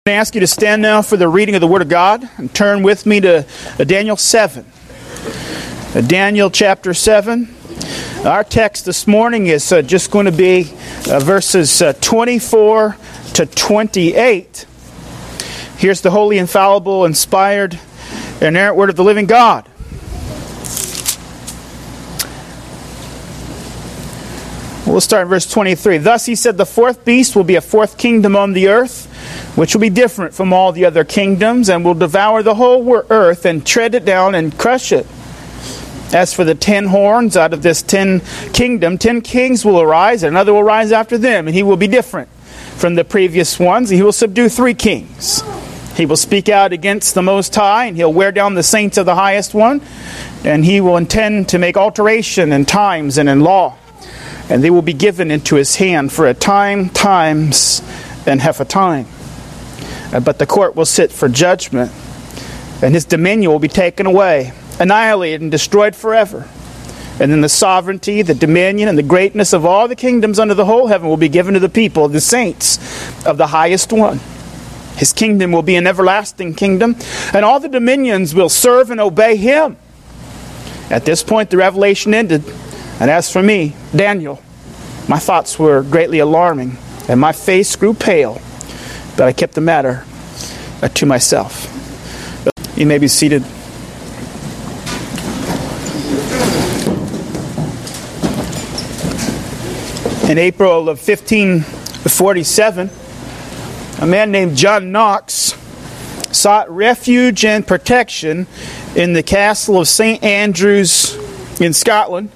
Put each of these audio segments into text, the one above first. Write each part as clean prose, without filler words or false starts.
I'm going to ask you to stand now for the reading of the Word of God and turn with me to Daniel 7. Daniel chapter 7. Our text this morning is just going to be verses 24 to 28. Here's the holy, infallible, inspired, inerrant Word of the living God. We'll start in verse 23. Thus he said, the fourth beast will be a fourth kingdom on the earth, which will be different from all the other kingdoms, and will devour the whole earth, and tread it down, and crush it. As for the 10 horns, out of this 10 kingdom, 10 kings will arise, and another will rise after them, and he will be different from the previous ones. He will subdue 3 kings. He will speak out against the Most High, and he'll wear down the saints of the Highest One, and he will intend to make alteration in times and in law, and they will be given into his hand for a time, times, and half a time. But the court will sit for judgment, and his dominion will be taken away, annihilated and destroyed forever. And then the sovereignty, the dominion, and the greatness of all the kingdoms under the whole heaven will be given to the people, the saints of the Highest One. His kingdom will be an everlasting kingdom, and all the dominions will serve and obey him. At this point, the revelation ended, and as for me, Daniel, my thoughts were greatly alarming, and my face grew pale. But I kept the matter to myself. You may be seated. In April of 1547, a man named John Knox sought refuge and protection in the castle of St. Andrews in Scotland.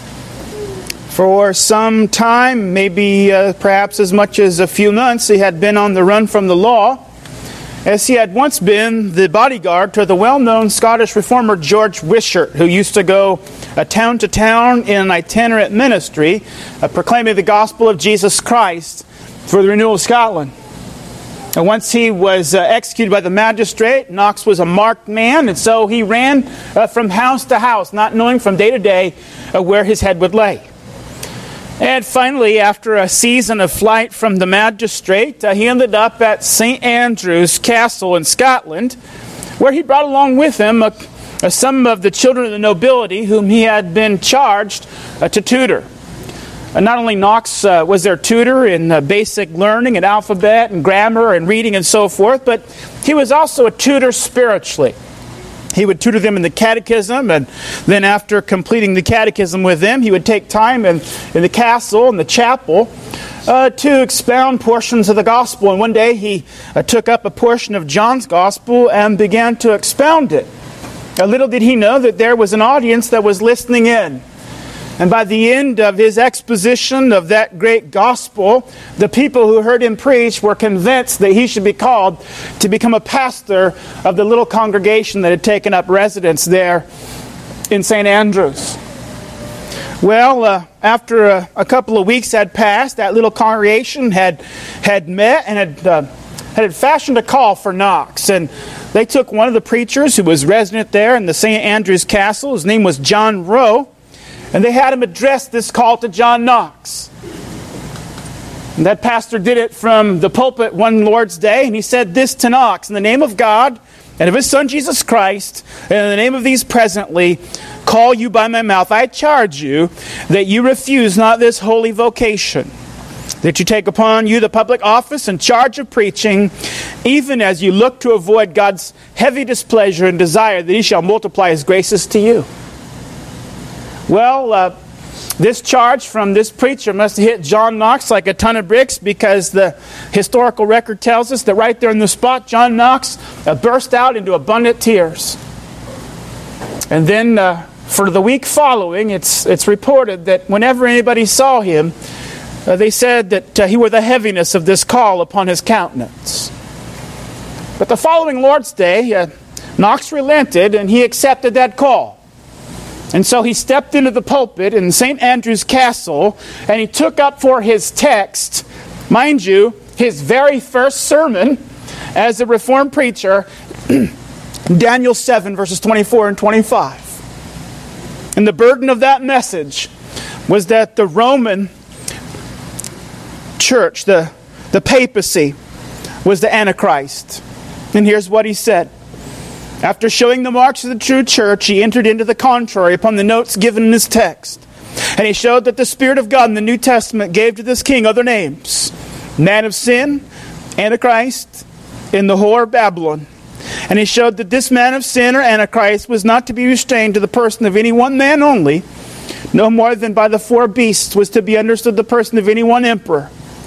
For some time, maybe perhaps as much as a few months, he had been on the run from the law, as he had once been the bodyguard to the well-known Scottish reformer George Wishart, who used to go town to town in an itinerant ministry, proclaiming the gospel of Jesus Christ for the renewal of Scotland. And once he was executed by the magistrate, Knox was a marked man, and so he ran from house to house, not knowing from day to day where his head would lay. And finally, after a season of flight from the magistrate, he ended up at St. Andrews Castle in Scotland, where he brought along with him some of the children of the nobility whom he had been charged to tutor. Not only Knox was their tutor in basic learning and alphabet and grammar and reading and so forth, but he was also a tutor spiritually. He would tutor them in the catechism, and then after completing the catechism with them, he would take time in the castle and the chapel to expound portions of the gospel. And one day he took up a portion of John's gospel and began to expound it. Little did he know that there was an audience that was listening in. And by the end of his exposition of that great gospel, the people who heard him preach were convinced that he should be called to become a pastor of the little congregation that had taken up residence there in St. Andrews. Well, after a couple of weeks had passed, that little congregation had met and had fashioned a call for Knox. And they took one of the preachers who was resident there in the St. Andrews Castle. His name was John Rowe. And they had him address this call to John Knox. And that pastor did it from the pulpit one Lord's Day, and he said this to Knox: in the name of God and of his Son Jesus Christ, and in the name of these presently call you by my mouth, I charge you that you refuse not this holy vocation, that you take upon you the public office and charge of preaching, even as you look to avoid God's heavy displeasure and desire that he shall multiply his graces to you. Well, this charge from this preacher must have hit John Knox like a ton of bricks, because the historical record tells us that right there on the spot, John Knox burst out into abundant tears. And then for the week following, it's reported that whenever anybody saw him, they said that he wore the heaviness of this call upon his countenance. But the following Lord's Day, Knox relented and he accepted that call. And so he stepped into the pulpit in St. Andrew's Castle, and he took up for his text, mind you, his very first sermon as a Reformed preacher, Daniel 7, verses 24 and 25. And the burden of that message was that the Roman church, the papacy, was the Antichrist. And here's what he said. After showing the marks of the true church, he entered into the contrary upon the notes given in his text. And he showed that the Spirit of God in the New Testament gave to this king other names: man of sin, Antichrist, and the whore Babylon. And he showed that this man of sin, or Antichrist, was not to be restrained to the person of any one man only, no more than by the four beasts was to be understood the person of any one emperor.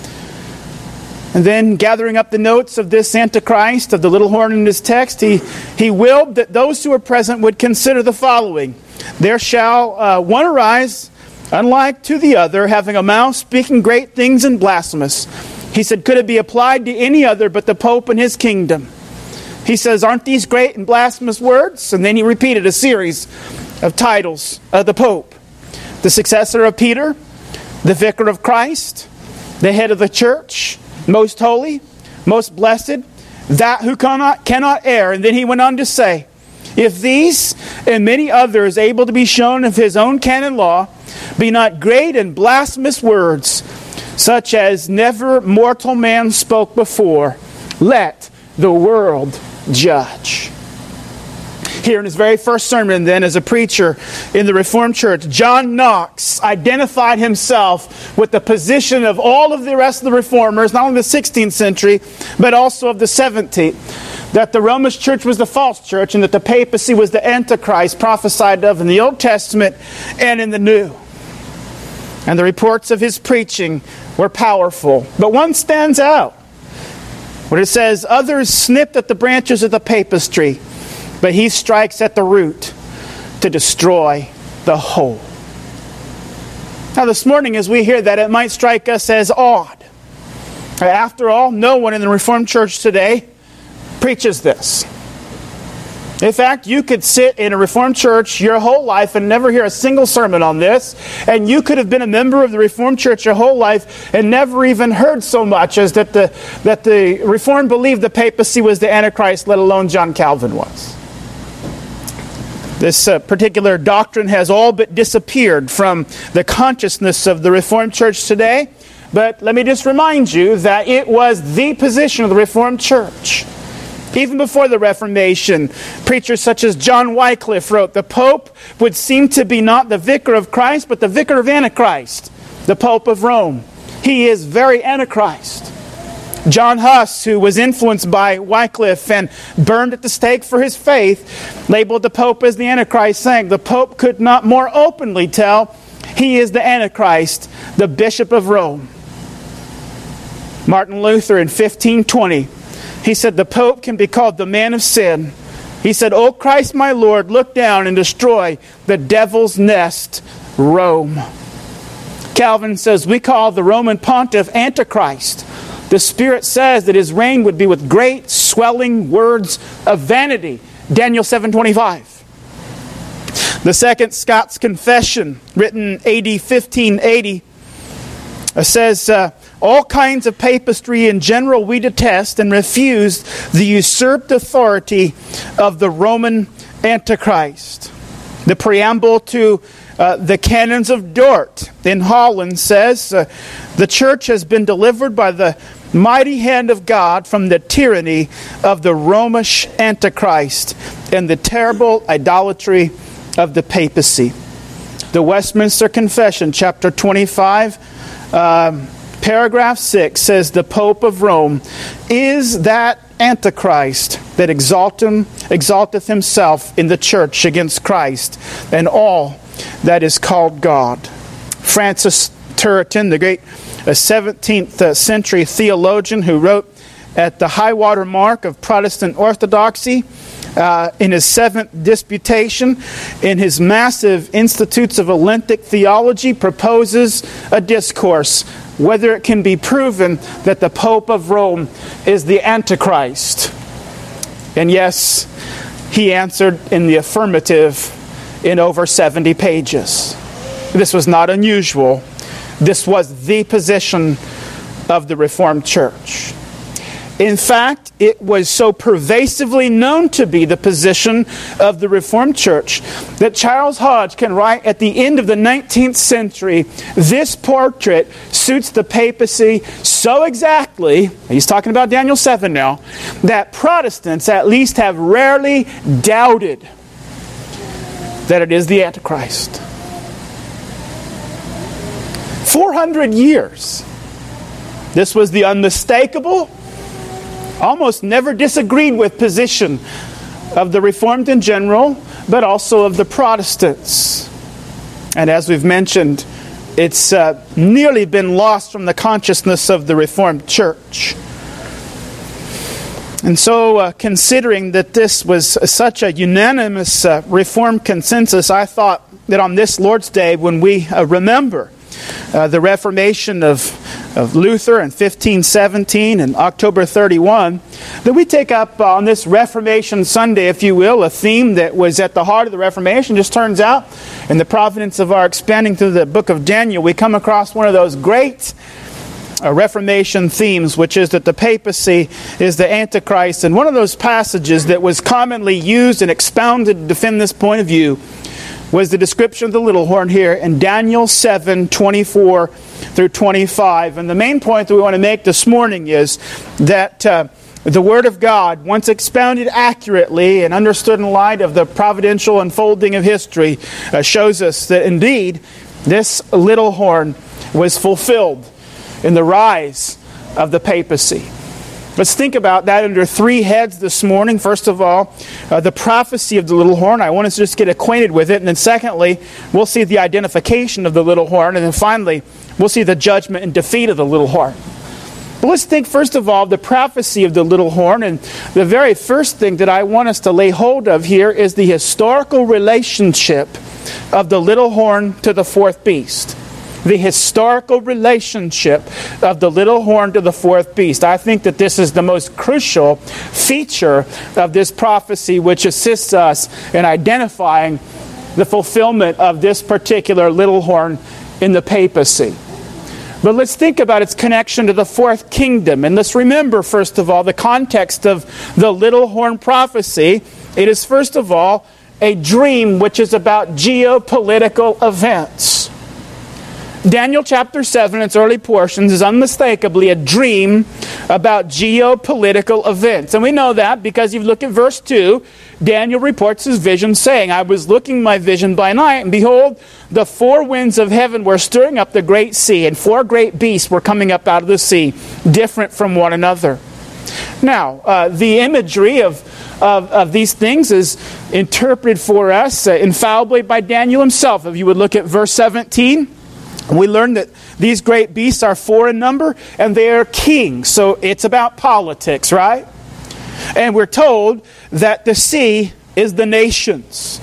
And then, gathering up the notes of this Antichrist, of the little horn in his text, he willed that those who were present would consider the following: there shall one arise, unlike to the other, having a mouth speaking great things and blasphemous. He said, could it be applied to any other but the Pope and his kingdom? He says, aren't these great and blasphemous words? And then he repeated a series of titles of the Pope: the successor of Peter, the vicar of Christ, the head of the church, most holy, most blessed, that who cannot err. And then he went on to say, if these and many others able to be shown of his own canon law be not great and blasphemous words, such as never mortal man spoke before, let the world judge. Here in his very first sermon then as a preacher in the Reformed Church, John Knox identified himself with the position of all of the rest of the Reformers, not only the 16th century, but also of the 17th, that the Roman Church was the false church and that the papacy was the Antichrist prophesied of in the Old Testament and in the New. And the reports of his preaching were powerful. But one stands out, where it says, others snipped at the branches of the papistry, but he strikes at the root to destroy the whole. Now this morning as we hear that, it might strike us as odd. After all, no one in the Reformed Church today preaches this. In fact, you could sit in a Reformed church your whole life and never hear a single sermon on this. And you could have been a member of the Reformed Church your whole life and never even heard so much as that the Reformed believed the papacy was the Antichrist, let alone John Calvin was. This particular doctrine has all but disappeared from the consciousness of the Reformed Church today. But let me just remind you that it was the position of the Reformed Church. Even before the Reformation, preachers such as John Wycliffe wrote, the Pope would seem to be not the vicar of Christ, but the vicar of Antichrist, the Pope of Rome. He is very Antichrist. John Huss, who was influenced by Wycliffe and burned at the stake for his faith, labeled the Pope as the Antichrist, saying the Pope could not more openly tell he is the Antichrist, the Bishop of Rome. Martin Luther in 1520, he said, the Pope can be called the man of sin. He said, O Christ my Lord, look down and destroy the devil's nest, Rome. Calvin says, we call the Roman pontiff Antichrist. The Spirit says that his reign would be with great swelling words of vanity. Daniel 7:25. The Second Scots Confession, written AD 1580, says, all kinds of papistry in general we detest and refuse the usurped authority of the Roman Antichrist. The preamble to the Canons of Dort in Holland says, the church has been delivered by the mighty hand of God from the tyranny of the Romish Antichrist and the terrible idolatry of the papacy. The Westminster Confession, chapter 25, paragraph 6 says, the Pope of Rome is that Antichrist that exalteth himself in the church against Christ and all that is called God. Francis Turretin, the great 17th century theologian who wrote at the high water mark of Protestant orthodoxy, in his 7th disputation, in his massive Institutes of Elenctic Theology, proposes a discourse whether it can be proven that the Pope of Rome is the Antichrist. And yes, he answered in the affirmative in over 70 pages. This was not unusual. This was the position of the Reformed Church. In fact, it was so pervasively known to be the position of the Reformed Church that Charles Hodge can write at the end of the 19th century, this portrait suits the papacy so exactly, he's talking about Daniel 7 now, that Protestants at least have rarely doubted that it is the Antichrist. 400 years. This was the unmistakable, almost never disagreed with position of the Reformed in general, but also of the Protestants. And as we've mentioned, it's nearly been lost from the consciousness of the Reformed Church. And so, considering that this was such a unanimous Reformed consensus, I thought that on this Lord's Day, when we remember the Reformation of Luther in 1517 and October 31, that we take up on this Reformation Sunday, if you will, a theme that was at the heart of the Reformation. Just turns out, in the providence of our expanding through the book of Daniel, we come across one of those great Reformation themes, which is that the papacy is the Antichrist. And one of those passages that was commonly used and expounded to defend this point of view was the description of the little horn here in Daniel 7:24 through 25. And the main point that we want to make this morning is that the Word of God, once expounded accurately and understood in light of the providential unfolding of history, shows us that indeed this little horn was fulfilled in the rise of the papacy. Let's think about that under three heads this morning. First of all, the prophecy of the little horn. I want us to just get acquainted with it. And then secondly, we'll see the identification of the little horn. And then finally, we'll see the judgment and defeat of the little horn. But let's think first of all the prophecy of the little horn. And the very first thing that I want us to lay hold of here is the historical relationship of the little horn to the fourth beast. The historical relationship of the little horn to the fourth beast. I think that this is the most crucial feature of this prophecy, which assists us in identifying the fulfillment of this particular little horn in the papacy. But let's think about its connection to the fourth kingdom. And let's remember, first of all, the context of the little horn prophecy. It is, first of all, a dream which is about geopolitical events. Daniel chapter 7, its early portions, is unmistakably a dream about geopolitical events. And we know that because you look at verse 2, Daniel reports his vision saying, I was looking my vision by night, and behold, the four winds of heaven were stirring up the great sea, and four great beasts were coming up out of the sea, different from one another. Now, the imagery of these things is interpreted for us infallibly by Daniel himself. If you would look at verse 17, we learn that these great beasts are four in number, and they are kings. So it's about politics, right? And we're told that the sea is the nations.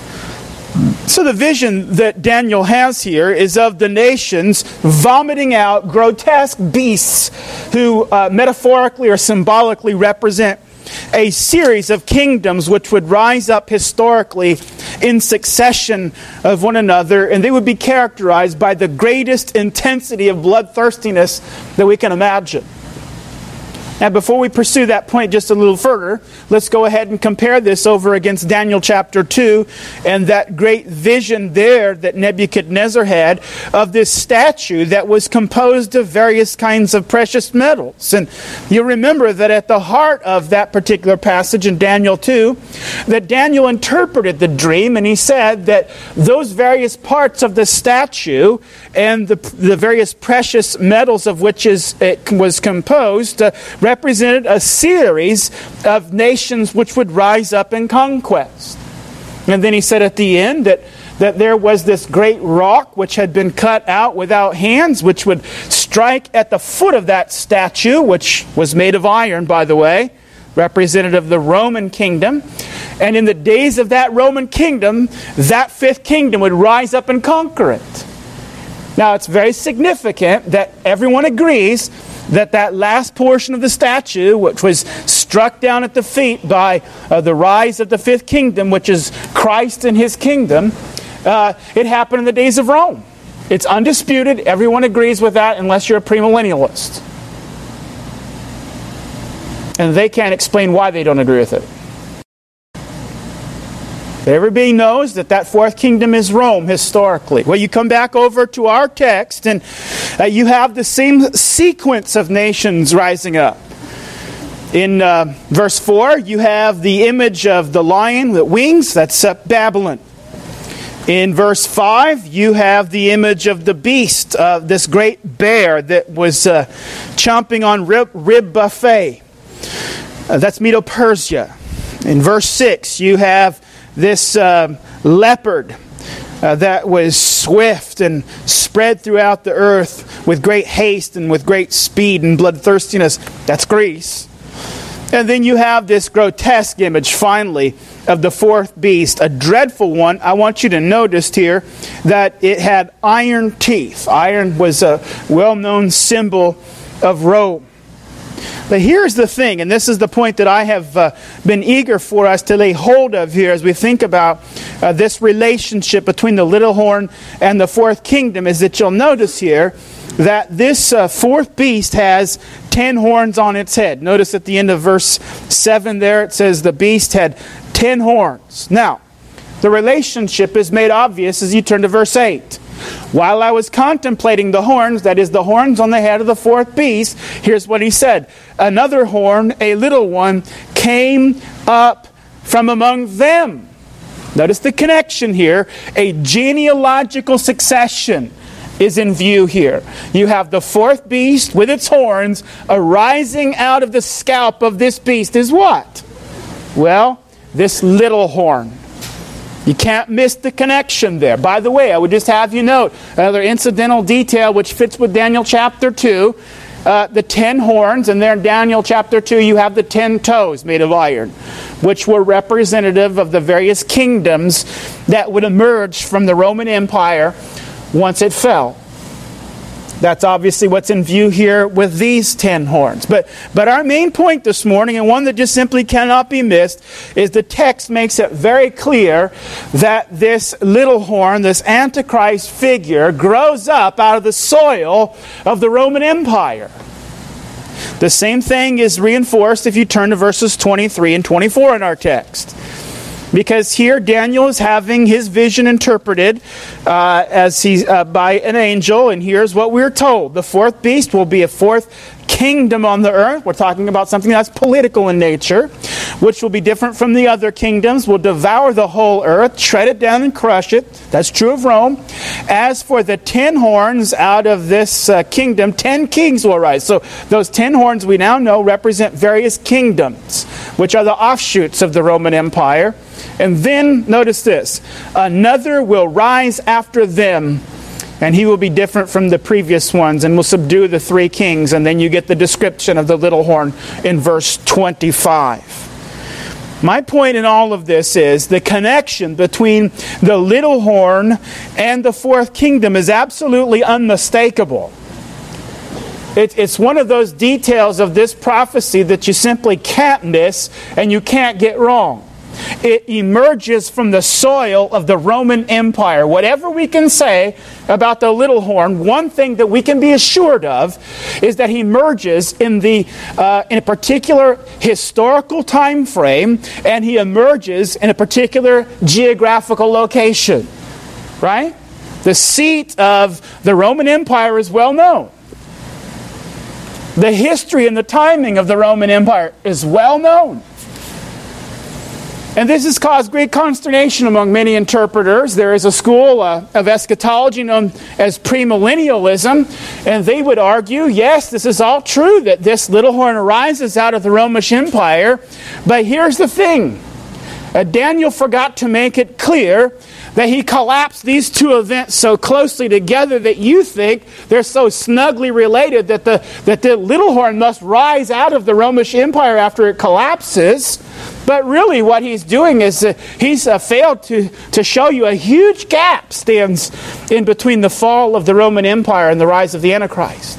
So the vision that Daniel has here is of the nations vomiting out grotesque beasts who metaphorically or symbolically represent a series of kingdoms which would rise up historically in succession of one another, and they would be characterized by the greatest intensity of bloodthirstiness that we can imagine. Now, before we pursue that point just a little further, let's go ahead and compare this over against Daniel chapter 2 and that great vision there that Nebuchadnezzar had of this statue that was composed of various kinds of precious metals. And you remember that at the heart of that particular passage in Daniel 2, that Daniel interpreted the dream, and he said that those various parts of the statue and the various precious metals of which it was composed represented a series of nations which would rise up in conquest. And then he said at the end that there was this great rock which had been cut out without hands, which would strike at the foot of that statue, which was made of iron, by the way, representative of the Roman kingdom. And in the days of that Roman kingdom, that fifth kingdom would rise up and conquer it. Now, it's very significant that everyone agrees that last portion of the statue, which was struck down at the feet by the rise of the fifth kingdom, which is Christ and his kingdom, it happened in the days of Rome. It's undisputed. Everyone agrees with that unless you're a premillennialist. And they can't explain why they don't agree with it. Everybody knows that fourth kingdom is Rome historically. Well, you come back over to our text and you have the same sequence of nations rising up. In verse 4, you have the image of the lion with wings. That's Babylon. In verse 5, you have the image of the beast, this great bear that was chomping on rib buffet. That's Medo-Persia. In verse 6, you have this leopard that was swift and spread throughout the earth with great haste and with great speed and bloodthirstiness. That's Greece. And then you have this grotesque image, finally, of the fourth beast, a dreadful one. I want you to notice here that it had iron teeth. Iron was a well-known symbol of Rome. But here's the thing, and this is the point that I have been eager for us to lay hold of here as we think about this relationship between the little horn and the fourth kingdom, is that you'll notice here that this fourth beast has 10 horns on its head. Notice at the end of verse 7 there, it says the beast had 10 horns. Now, the relationship is made obvious as you turn to verse 8. While I was contemplating the horns, that is the horns on the head of the fourth beast, here's what he said. Another horn, a little one, came up from among them. Notice the connection here. A genealogical succession is in view here. You have the fourth beast with its horns arising out of the scalp of this beast is what? Well, this little horn. You can't miss the connection there. By the way, I would just have you note another incidental detail which fits with Daniel chapter 2. The 10 horns, and there in Daniel chapter 2 you have the 10 toes made of iron, which were representative of the various kingdoms that would emerge from the Roman Empire once it fell. That's obviously what's in view here with these 10 horns. But our main point this morning, and one that just simply cannot be missed, is the text makes it very clear that this little horn, this Antichrist figure, grows up out of the soil of the Roman Empire. The same thing is reinforced if you turn to verses 23 and 24 in our text. Because here Daniel is having his vision interpreted by an angel, and here's what we're told. The fourth beast will be a fourth kingdom on the earth. We're talking about something that's political in nature, which will be different from the other kingdoms, will devour the whole earth, tread it down and crush it. That's true of Rome. As for the 10 horns out of this kingdom, 10 kings will arise. So those 10 horns we now know represent various kingdoms, which are the offshoots of the Roman Empire. And then, notice this, another will rise after them, and he will be different from the previous ones, and will subdue the 3 kings. And then you get the description of the little horn in verse 25. My point in all of this is the connection between the little horn and the fourth kingdom is absolutely unmistakable. It's one of those details of this prophecy that you simply can't miss and you can't get wrong. It emerges from the soil of the Roman Empire. Whatever we can say about the little horn, one thing that we can be assured of is that he emerges in a particular historical time frame, and he emerges in a particular geographical location. Right? The seat of the Roman Empire is well known. The history and the timing of the Roman Empire is well known. And this has caused great consternation among many interpreters. There is a school of eschatology known as premillennialism, and they would argue, yes, this is all true, that this little horn arises out of the Roman Empire, but here's the thing. Daniel forgot to make it clear that he collapsed these two events so closely together that you think they're so snugly related that the little horn must rise out of the Roman Empire after it collapses. But really what he's doing is he's failed to show you a huge gap stands in between the fall of the Roman Empire and the rise of the Antichrist.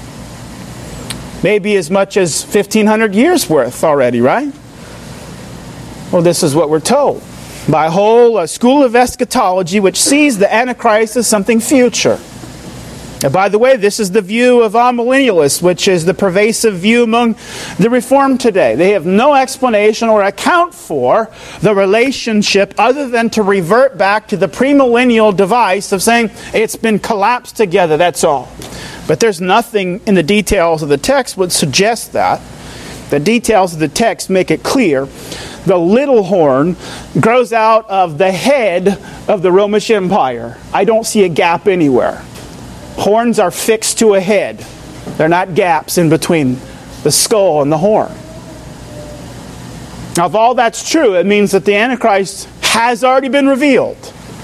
Maybe as much as 1,500 years worth already, right? Well, this is what we're told by a whole school of eschatology which sees the Antichrist as something future. And by the way, this is the view of amillennialists, which is the pervasive view among the Reformed today. They have no explanation or account for the relationship other than to revert back to the premillennial device of saying it's been collapsed together, that's all. But there's nothing in the details of the text would suggest that. The details of the text make it clear. The little horn grows out of the head of the Roman Empire. I don't see a gap anywhere. Horns are fixed to a head. They're not gaps in between the skull and the horn. Now, if all that's true, it means that the Antichrist has already been revealed.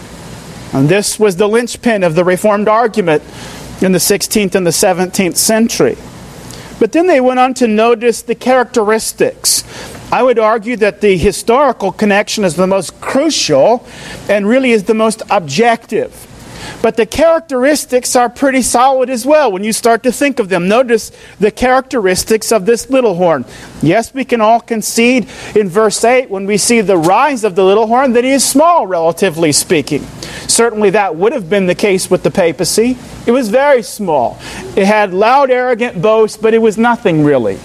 And this was the linchpin of the Reformed argument in the 16th and the 17th century. But then they went on to notice the characteristics. I would argue that the historical connection is the most crucial and really is the most objective. But the characteristics are pretty solid as well when you start to think of them. Notice the characteristics of this little horn. Yes, we can all concede in verse 8 when we see the rise of the little horn that he is small, relatively speaking. Certainly that would have been the case with the papacy. It was very small. It had loud, arrogant boasts, but it was nothing really.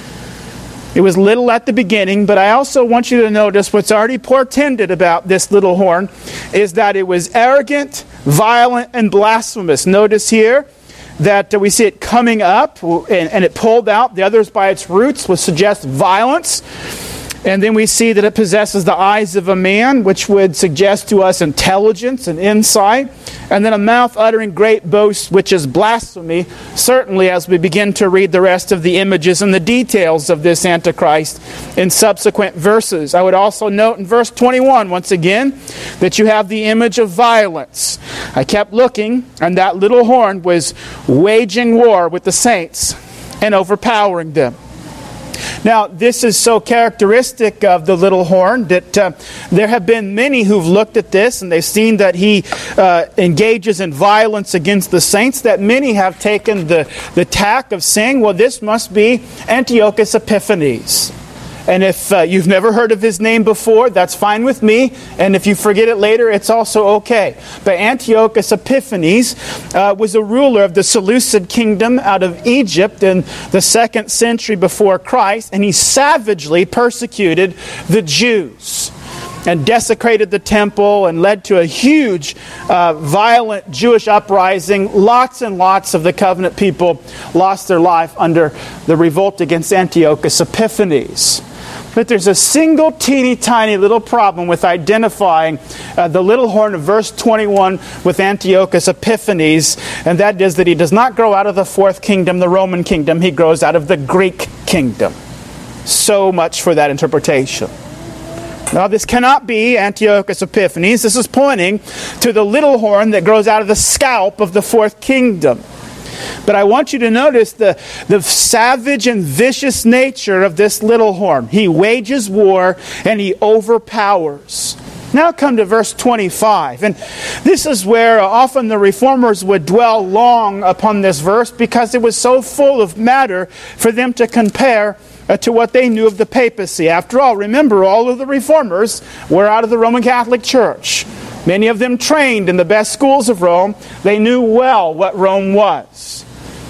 It was little at the beginning, but I also want you to notice what's already portended about this little horn is that it was arrogant, violent, and blasphemous. Notice here that we see it coming up and it pulled out the others by its roots, which suggests violence. And then we see that it possesses the eyes of a man, which would suggest to us intelligence and insight. And then a mouth uttering great boasts, which is blasphemy, certainly as we begin to read the rest of the images and the details of this Antichrist in subsequent verses. I would also note in verse 21, once again, that you have the image of violence. I kept looking, and that little horn was waging war with the saints and overpowering them. Now, this is so characteristic of the little horn that there have been many who've looked at this and they've seen that he engages in violence against the saints, that many have taken the tack of saying, well, this must be Antiochus Epiphanes. And if you've never heard of his name before, that's fine with me. And if you forget it later, it's also okay. But Antiochus Epiphanes was a ruler of the Seleucid kingdom out of Egypt in the 2nd century before Christ. And he savagely persecuted the Jews and desecrated the temple and led to a huge, violent Jewish uprising. Lots and lots of the covenant people lost their life under the revolt against Antiochus Epiphanes. But there's a single teeny tiny little problem with identifying the little horn of verse 21 with Antiochus Epiphanes, and that is that he does not grow out of the 4th kingdom, the Roman kingdom. He grows out of the Greek kingdom. So much for that interpretation. Now, this cannot be Antiochus Epiphanes. This is pointing to the little horn that grows out of the scalp of the 4th kingdom. But I want you to notice the savage and vicious nature of this little horn. He wages war and he overpowers. Now come to verse 25. And this is where often the reformers would dwell long upon this verse because it was so full of matter for them to compare to what they knew of the papacy. After all, remember, all of the reformers were out of the Roman Catholic Church. Many of them trained in the best schools of Rome. They knew well what Rome was.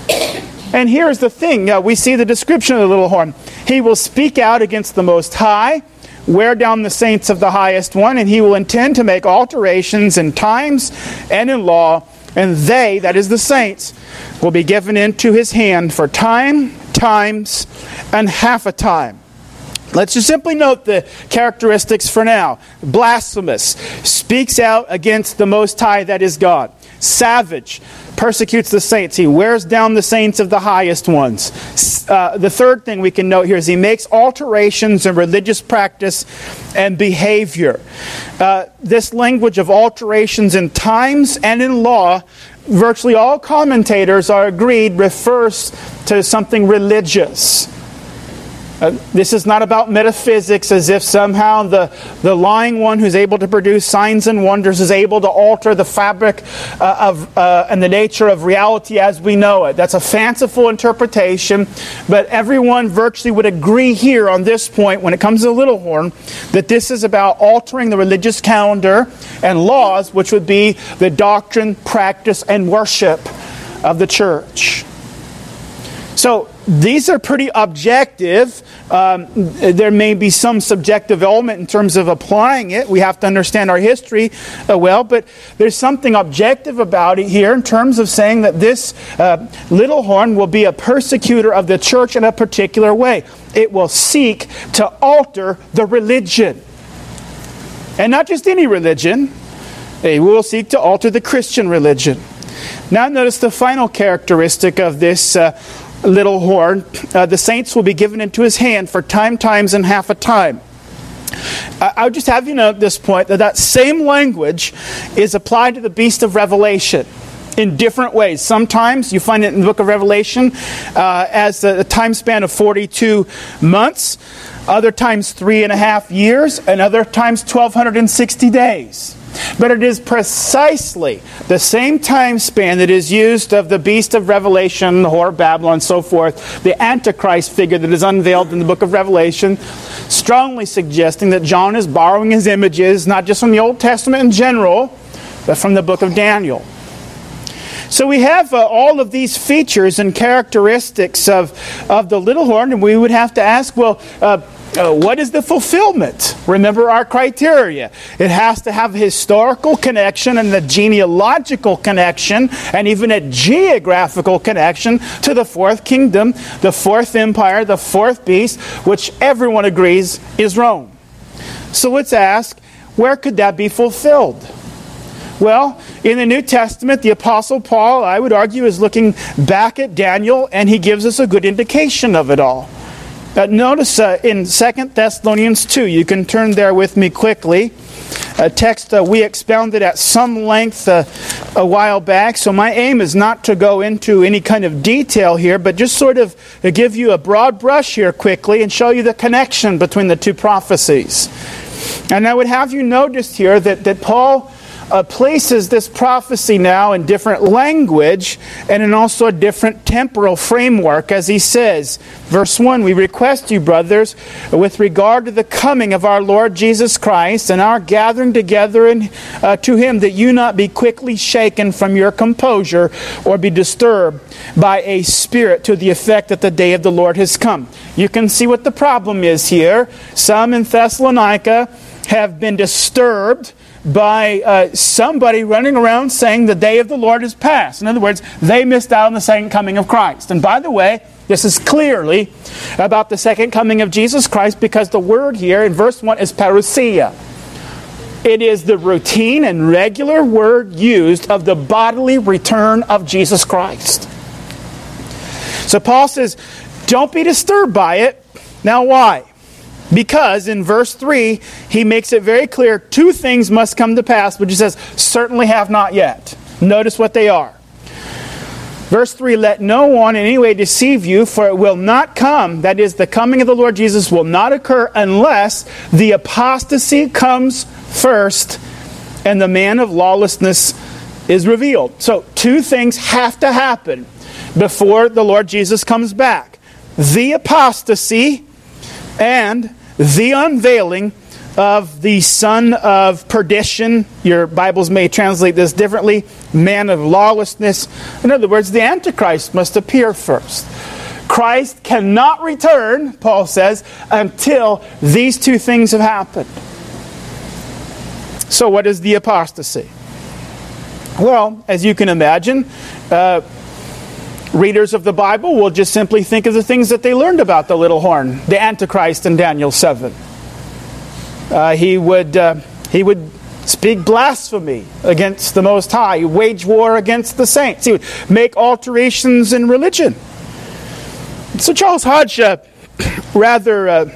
And here's the thing. We see the description of the little horn. He will speak out against the Most High, wear down the saints of the Highest One, and he will intend to make alterations in times and in law, and they, that is the saints, will be given into his hand for time, times, and half a time. Let's just simply note the characteristics for now. Blasphemous, speaks out against the Most High, that is God. Savage, persecutes the saints. He wears down the saints of the highest ones. The third thing we can note here is he makes alterations in religious practice and behavior. This language of alterations in times and in law, virtually all commentators are agreed, refers to something religious. This is not about metaphysics, as if somehow the lying one who's able to produce signs and wonders is able to alter the fabric and the nature of reality as we know it. That's a fanciful interpretation, but everyone virtually would agree here on this point when it comes to the little horn, that this is about altering the religious calendar and laws, which would be the doctrine, practice, and worship of the church. So these are pretty objective. There may be some subjective element in terms of applying it. We have to understand our history well, but there's something objective about it here in terms of saying that this little horn will be a persecutor of the church in a particular way. It will seek to alter the religion. And not just any religion. It will seek to alter the Christian religion. Now notice the final characteristic of this little horn. The saints will be given into his hand for time, times, and half a time. I'll just have you know at this point that same language is applied to the beast of Revelation in different ways. Sometimes you find it in the book of Revelation as a time span of 42 months, other times 3.5 years, and other times 1,260 days. But it is precisely the same time span that is used of the beast of Revelation, the whore of Babylon, and so forth, the Antichrist figure that is unveiled in the book of Revelation, strongly suggesting that John is borrowing his images, not just from the Old Testament in general, but from the book of Daniel. So we have all of these features and characteristics of the little horn, and we would have to ask, what is the fulfillment? Remember our criteria. It has to have a historical connection and a genealogical connection and even a geographical connection to the fourth kingdom, the fourth empire, the fourth beast, which everyone agrees is Rome. So let's ask, where could that be fulfilled? Well, in the New Testament, the Apostle Paul, I would argue, is looking back at Daniel, and he gives us a good indication of it all. Notice in 2 Thessalonians 2, you can turn there with me quickly. A text we expounded at some length a while back, so my aim is not to go into any kind of detail here, but just sort of give you a broad brush here quickly and show you the connection between the two prophecies. And I would have you notice here that Paul places this prophecy now in different language and in also a different temporal framework, as he says, verse 1, we request you, brothers, with regard to the coming of our Lord Jesus Christ and our gathering together to him, that you not be quickly shaken from your composure or be disturbed by a spirit to the effect that the day of the Lord has come. You can see what the problem is here. Some in Thessalonica have been disturbed by somebody running around saying the day of the Lord is past. In other words, they missed out on the second coming of Christ. And by the way, this is clearly about the second coming of Jesus Christ, because the word here in verse 1 is parousia. It is the routine and regular word used of the bodily return of Jesus Christ. So Paul says, don't be disturbed by it. Now why? Because in verse 3, he makes it very clear two things must come to pass, which he says, certainly have not yet. Notice what they are. Verse 3, let no one in any way deceive you, for it will not come, that is, the coming of the Lord Jesus will not occur unless the apostasy comes first and the man of lawlessness is revealed. So two things have to happen before the Lord Jesus comes back. The apostasy and the unveiling of the son of perdition. Your Bibles may translate this differently. Man of lawlessness. In other words, the Antichrist must appear first. Christ cannot return, Paul says, until these two things have happened. So what is the apostasy? Well, as you can imagine, readers of the Bible will just simply think of the things that they learned about the little horn, the Antichrist in Daniel 7. He would speak blasphemy against the Most High. He would wage war against the saints. He would make alterations in religion. So Charles Hodge, rather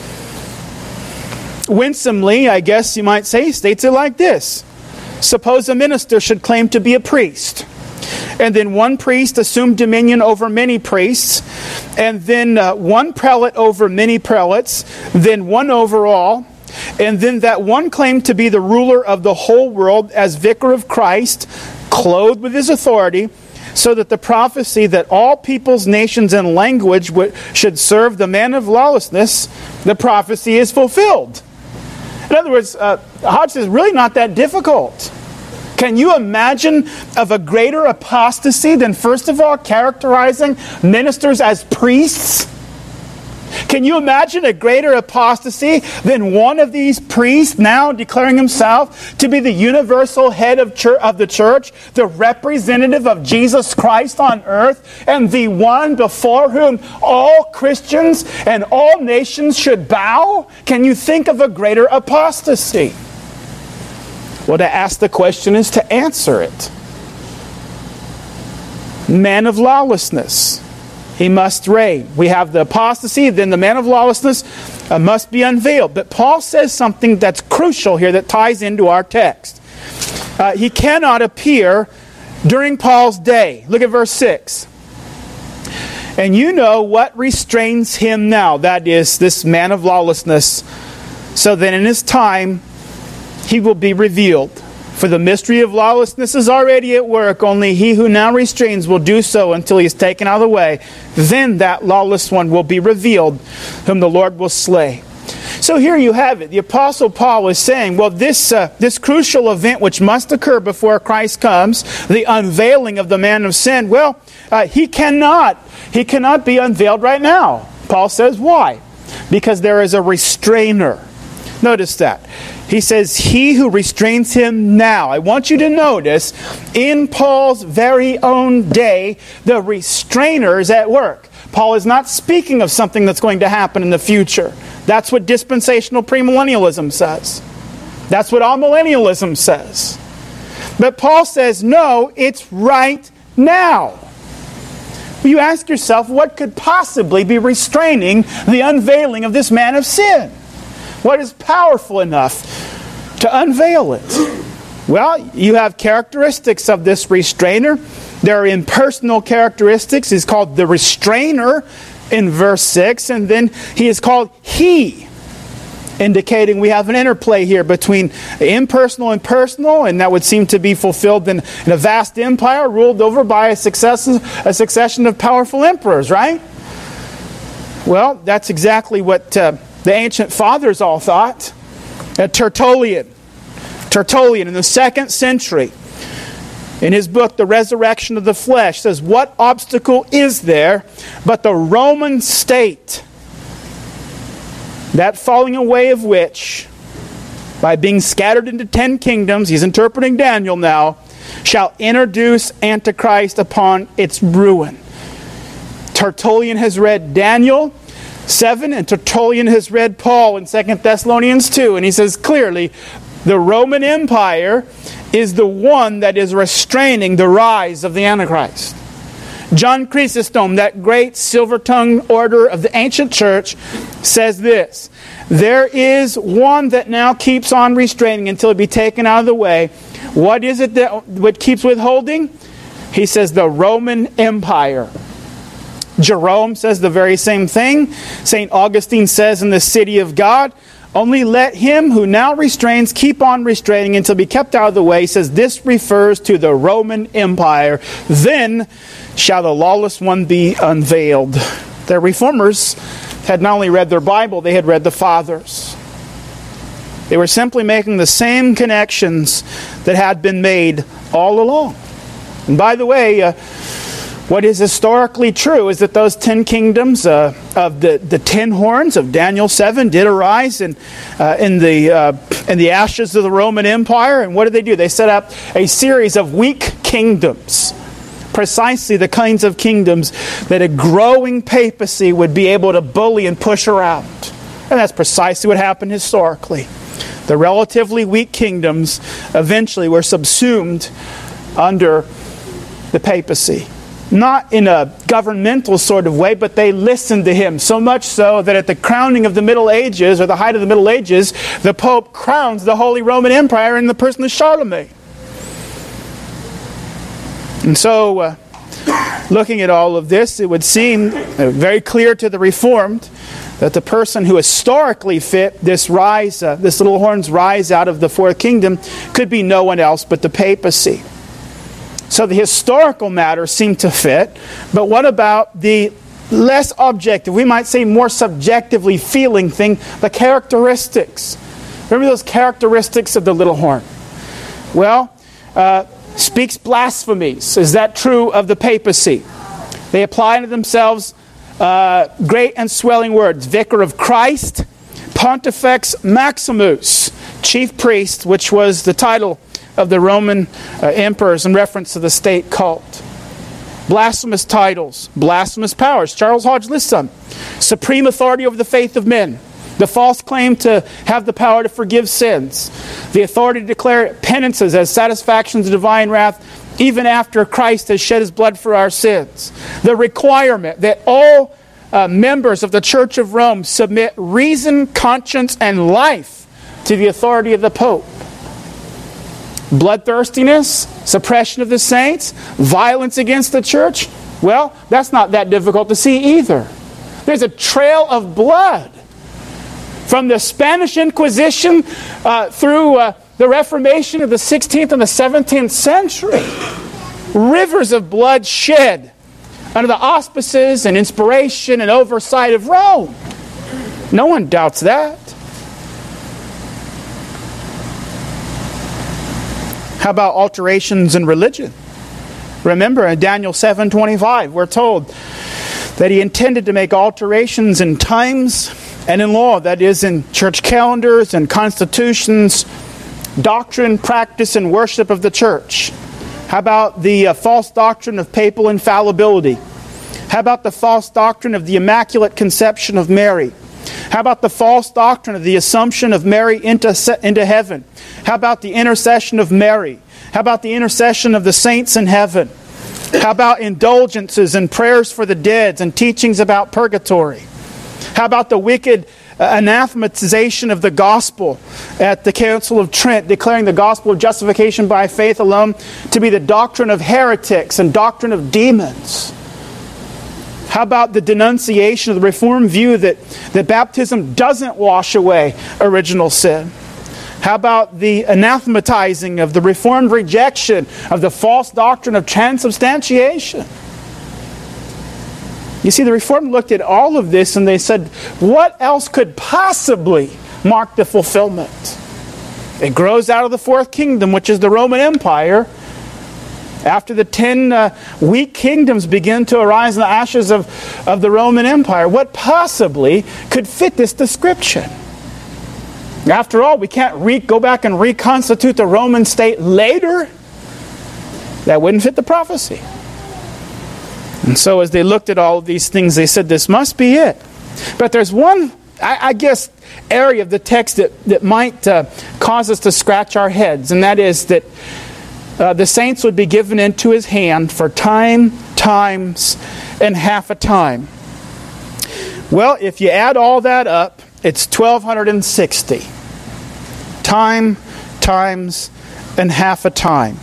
winsomely, I guess you might say, states it like this. Suppose a minister should claim to be a priest, and then one priest assumed dominion over many priests, and then one prelate over many prelates, then one over all, and then that one claimed to be the ruler of the whole world as vicar of Christ, clothed with his authority, so that the prophecy that all peoples, nations, and language should serve the man of lawlessness, the prophecy is fulfilled. In other words, Hodge says, really not that difficult. Can you imagine of a greater apostasy than, first of all, characterizing ministers as priests? Can you imagine a greater apostasy than one of these priests now declaring himself to be the universal head of the church, the representative of Jesus Christ on earth, and the one before whom all Christians and all nations should bow? Can you think of a greater apostasy? Well, to ask the question is to answer it. Man of lawlessness, he must reign. We have the apostasy, then the man of lawlessness must be unveiled. But Paul says something that's crucial here that ties into our text. He cannot appear during Paul's day. Look at verse 6. And you know what restrains him now, that is, this man of lawlessness, so that in his time he will be revealed. For the mystery of lawlessness is already at work. Only he who now restrains will do so until he is taken out of the way. Then that lawless one will be revealed, whom the Lord will slay. So here you have it. The Apostle Paul is saying, well, this crucial event which must occur before Christ comes, the unveiling of the man of sin, well, he cannot be unveiled right now. Paul says, why? Because there is a restrainer. Notice that. He says, he who restrains him now. I want you to notice, in Paul's very own day, the restrainer is at work. Paul is not speaking of something that's going to happen in the future. That's what dispensational premillennialism says. That's what amillennialism says. But Paul says, no, it's right now. You ask yourself, what could possibly be restraining the unveiling of this man of sin? What is powerful enough to unveil it? Well, you have characteristics of this restrainer. There are impersonal characteristics. He's called the restrainer in verse 6. And then he is called he, indicating we have an interplay here between impersonal and personal, and that would seem to be fulfilled in a vast empire ruled over by a succession of powerful emperors, right? Well, that's exactly what the ancient fathers all thought. Tertullian in the 2nd century, in his book, The Resurrection of the Flesh, says, what obstacle is there but the Roman state, that falling away of which, by being scattered into 10 kingdoms, he's interpreting Daniel now, shall introduce Antichrist upon its ruin. Tertullian has read Daniel 7, and Tertullian has read Paul in 2 Thessalonians 2, and he says clearly, the Roman Empire is the one that is restraining the rise of the Antichrist. John Chrysostom, that great silver-tongued order of the ancient church, says this: there is one that now keeps on restraining until it be taken out of the way. What is it that what keeps withholding? He says the Roman Empire. Jerome says the very same thing. St. Augustine says in the City of God, only let him who now restrains keep on restraining until be kept out of the way. He says this refers to the Roman Empire. Then shall the lawless one be unveiled. The reformers had not only read their Bible, they had read the Fathers. They were simply making the same connections that had been made all along. And by the way, what is historically true is that those 10 kingdoms of the 10 horns of Daniel 7 did arise in the ashes of the Roman Empire. And what did they do? They set up a series of weak kingdoms. Precisely the kinds of kingdoms that a growing papacy would be able to bully and push around. And that's precisely what happened historically. The relatively weak kingdoms eventually were subsumed under the papacy. Not in a governmental sort of way, but they listened to him. So much so that at the crowning of the Middle Ages, or the height of the Middle Ages, the Pope crowns the Holy Roman Empire in the person of Charlemagne. And so, looking at all of this, it would seem very clear to the Reformed that the person who historically fit this rise, this little horn's rise out of the fourth kingdom, could be no one else but the papacy. So the historical matter seemed to fit, but what about the less objective, we might say more subjectively feeling thing, the characteristics? Remember those characteristics of the little horn? Well, speaks blasphemies. Is that true of the papacy? They apply to themselves great and swelling words. Vicar of Christ, Pontifex Maximus, chief priest, which was the title of the Roman emperors in reference to the state cult. Blasphemous titles, blasphemous powers. Charles Hodge lists some. Supreme authority over the faith of men. The false claim to have the power to forgive sins. The authority to declare penances as satisfactions of divine wrath even after Christ has shed his blood for our sins. The requirement that all members of the Church of Rome submit reason, conscience, and life to the authority of the Pope. Bloodthirstiness, suppression of the saints, violence against the church. Well, that's not that difficult to see either. There's a trail of blood from the Spanish Inquisition through the Reformation of the 16th and the 17th century. Rivers of blood shed under the auspices and inspiration and oversight of Rome. No one doubts that. How about alterations in religion? Remember, in Daniel 7:25, we're told that he intended to make alterations in times and in law, that is, in church calendars and constitutions, doctrine, practice, and worship of the church. How about the false doctrine of papal infallibility? How about the false doctrine of the Immaculate Conception of Mary? How about the false doctrine of the Assumption of Mary into heaven? How about the intercession of Mary? How about the intercession of the saints in heaven? How about indulgences and prayers for the dead and teachings about purgatory? How about the wicked anathematization of the gospel at the Council of Trent, declaring the gospel of justification by faith alone to be the doctrine of heretics and doctrine of demons? How about the denunciation of the Reformed view that baptism doesn't wash away original sin? How about the anathematizing of the Reformed rejection of the false doctrine of transubstantiation? You see, the Reformed looked at all of this and they said, what else could possibly mark the fulfillment? It grows out of the fourth kingdom, which is the Roman Empire. After the 10 weak kingdoms begin to arise in the ashes of the Roman Empire, what possibly could fit this description? After all, we can't go back and reconstitute the Roman state later. That wouldn't fit the prophecy. And so as they looked at all of these things, they said, this must be it. But there's one, I guess, area of the text that might cause us to scratch our heads, and that is that the saints would be given into his hand for time, times, and half a time. Well, if you add all that up, it's 1,260. Time, times, and half a time.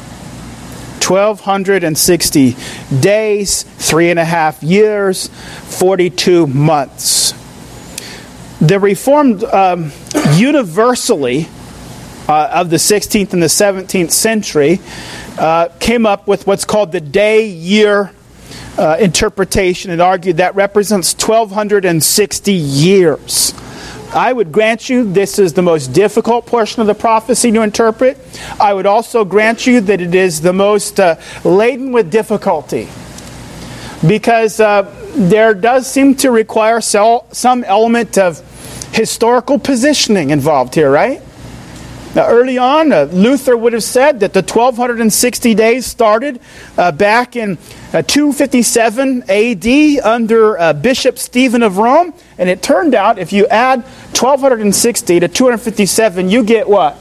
1,260 days, 3.5 years, 42 months. The Reformed universally of the 16th and the 17th century came up with what's called the day-year interpretation and argued that represents 1,260 years. I would grant you this is the most difficult portion of the prophecy to interpret. I would also grant you that it is the most laden with difficulty, because there does seem to require some element of historical positioning involved here, right? Now, early on, Luther would have said that the 1,260 days started back in 257 A.D. under Bishop Stephen of Rome. And it turned out, if you add 1,260 to 257, you get what?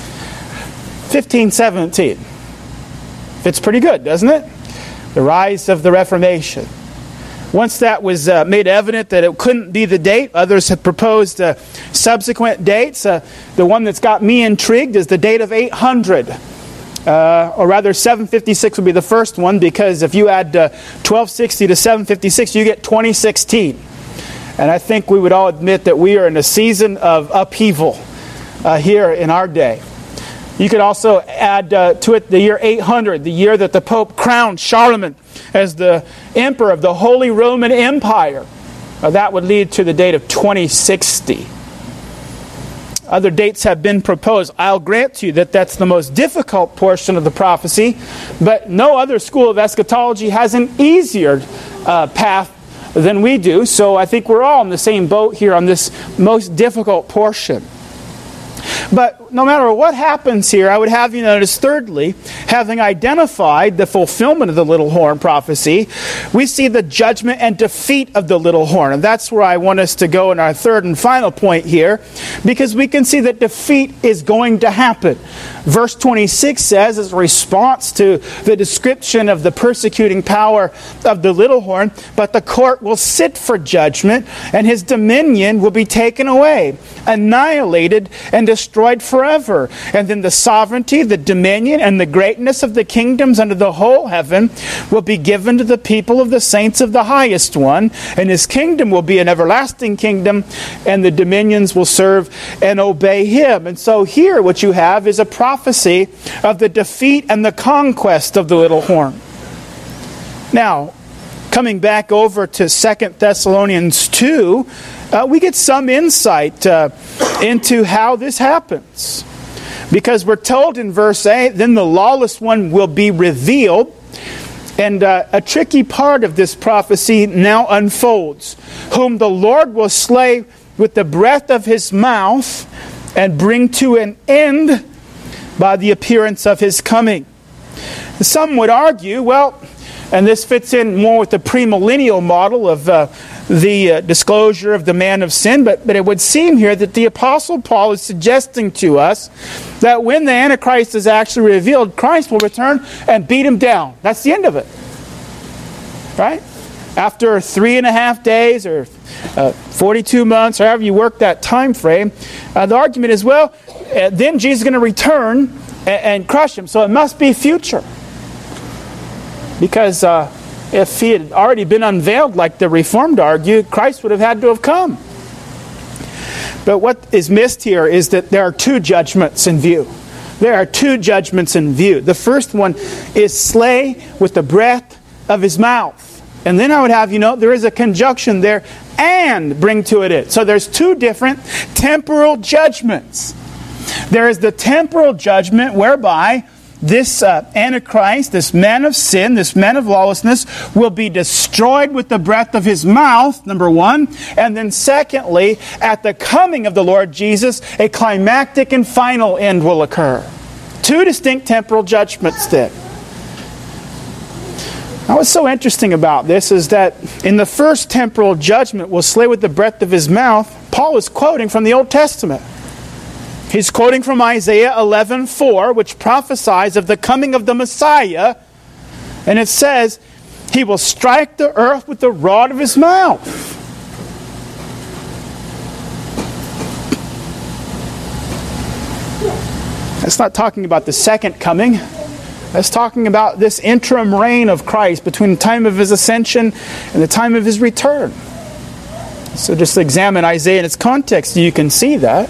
1517. It's pretty good, doesn't it? The rise of the Reformation. Once that was made evident that it couldn't be the date, others have proposed subsequent dates. The one that's got me intrigued is the date of 800. Or rather, 756 would be the first one, because if you add 1260 to 756, you get 2016. And I think we would all admit that we are in a season of upheaval here in our day. You could also add to it the year 800, the year that the Pope crowned Charlemagne as the emperor of the Holy Roman Empire. That would lead to the date of 2060. Other dates have been proposed. I'll grant to you that that's the most difficult portion of the prophecy, but no other school of eschatology has an easier path than we do. So I think we're all in the same boat here on this most difficult portion. But no matter what happens here, I would have you notice, thirdly, having identified the fulfillment of the little horn prophecy, we see the judgment and defeat of the little horn. And that's where I want us to go in our third and final point here, because we can see that defeat is going to happen. Verse 26 says, as a response to the description of the persecuting power of the little horn, but the court will sit for judgment, and his dominion will be taken away, annihilated, and destroyed forever. And then the sovereignty, the dominion, and the greatness of the kingdoms under the whole heaven will be given to the people of the saints of the highest one. And his kingdom will be an everlasting kingdom, and the dominions will serve and obey him. And so here what you have is a prophecy of the defeat and the conquest of the little horn. Now, coming back over to 2 Thessalonians 2, we get some insight into how this happens. Because we're told in verse 8, then the lawless one will be revealed. And a tricky part of this prophecy now unfolds, whom the Lord will slay with the breath of his mouth and bring to an end by the appearance of his coming. Some would argue, well, and this fits in more with the premillennial model of the disclosure of the man of sin, but it would seem here that the Apostle Paul is suggesting to us that when the Antichrist is actually revealed, Christ will return and beat him down. That's the end of it. Right? After 3.5 days or 42 months, or however you work that time frame, the argument is, well, then Jesus is going to return and crush him. So it must be future. Because if he had already been unveiled like the Reformed argue, Christ would have had to have come. But what is missed here is that there are two judgments in view. There are two judgments in view. The first one is slay with the breath of his mouth. And then I would have you know there is a conjunction there, and bring to an end. So there's two different temporal judgments. There is the temporal judgment whereby this Antichrist, this man of sin, this man of lawlessness, will be destroyed with the breath of his mouth, number one. And then secondly, at the coming of the Lord Jesus, a climactic and final end will occur. Two distinct temporal judgments then. Now what's so interesting about this is that in the first temporal judgment, will slay with the breath of his mouth, Paul is quoting from the Old Testament. He's quoting from Isaiah 11:4, which prophesies of the coming of the Messiah. And it says, he will strike the earth with the rod of his mouth. That's not talking about the second coming. That's talking about this interim reign of Christ between the time of his ascension and the time of his return. So just examine Isaiah in its context, you can see that.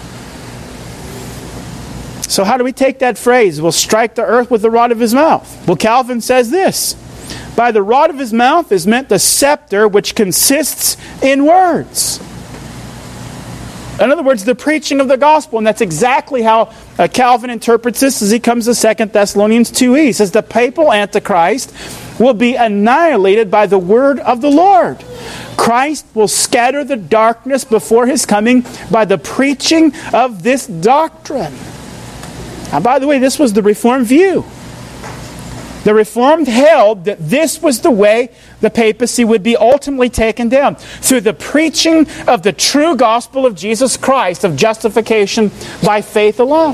So how do we take that phrase, will strike the earth with the rod of his mouth? Well, Calvin says this, by the rod of his mouth is meant the scepter which consists in words. In other words, the preaching of the gospel. And that's exactly how Calvin interprets this as he comes to 2 Thessalonians 2:8. He says the papal Antichrist will be annihilated by the word of the Lord. Christ will scatter the darkness before his coming by the preaching of this doctrine. Now, by the way, this was the Reformed view. The Reformed held that this was the way the papacy would be ultimately taken down, through the preaching of the true gospel of Jesus Christ, of justification by faith alone.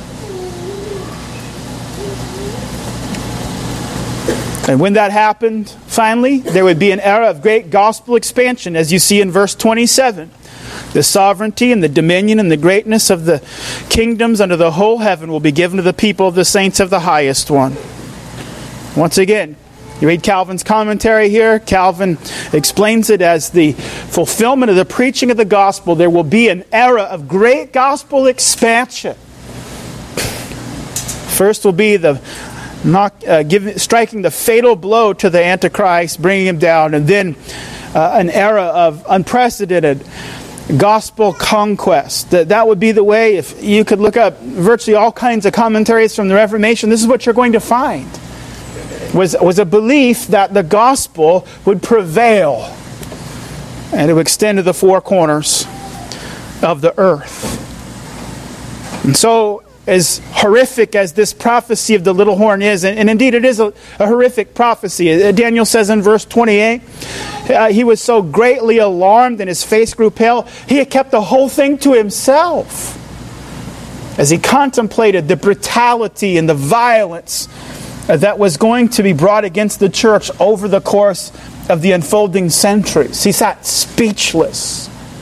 And when that happened, finally, there would be an era of great gospel expansion, as you see in verse 27. The sovereignty and the dominion and the greatness of the kingdoms under the whole heaven will be given to the people of the saints of the highest one. Once again, you read Calvin's commentary here. Calvin explains it as the fulfillment of the preaching of the gospel. There will be an era of great gospel expansion. First will be the striking the fatal blow to the Antichrist, bringing him down, and then an era of unprecedented gospel conquest. That would be the way. If you could look up virtually all kinds of commentaries from the Reformation, this is what you're going to find. Was a belief that the gospel would prevail and it would extend to the four corners of the earth. And so, as horrific as this prophecy of the little horn is, and indeed it is a horrific prophecy. Daniel says in verse 28, he was so greatly alarmed and his face grew pale, he had kept the whole thing to himself as he contemplated the brutality and the violence that was going to be brought against the church over the course of the unfolding centuries. He sat speechless.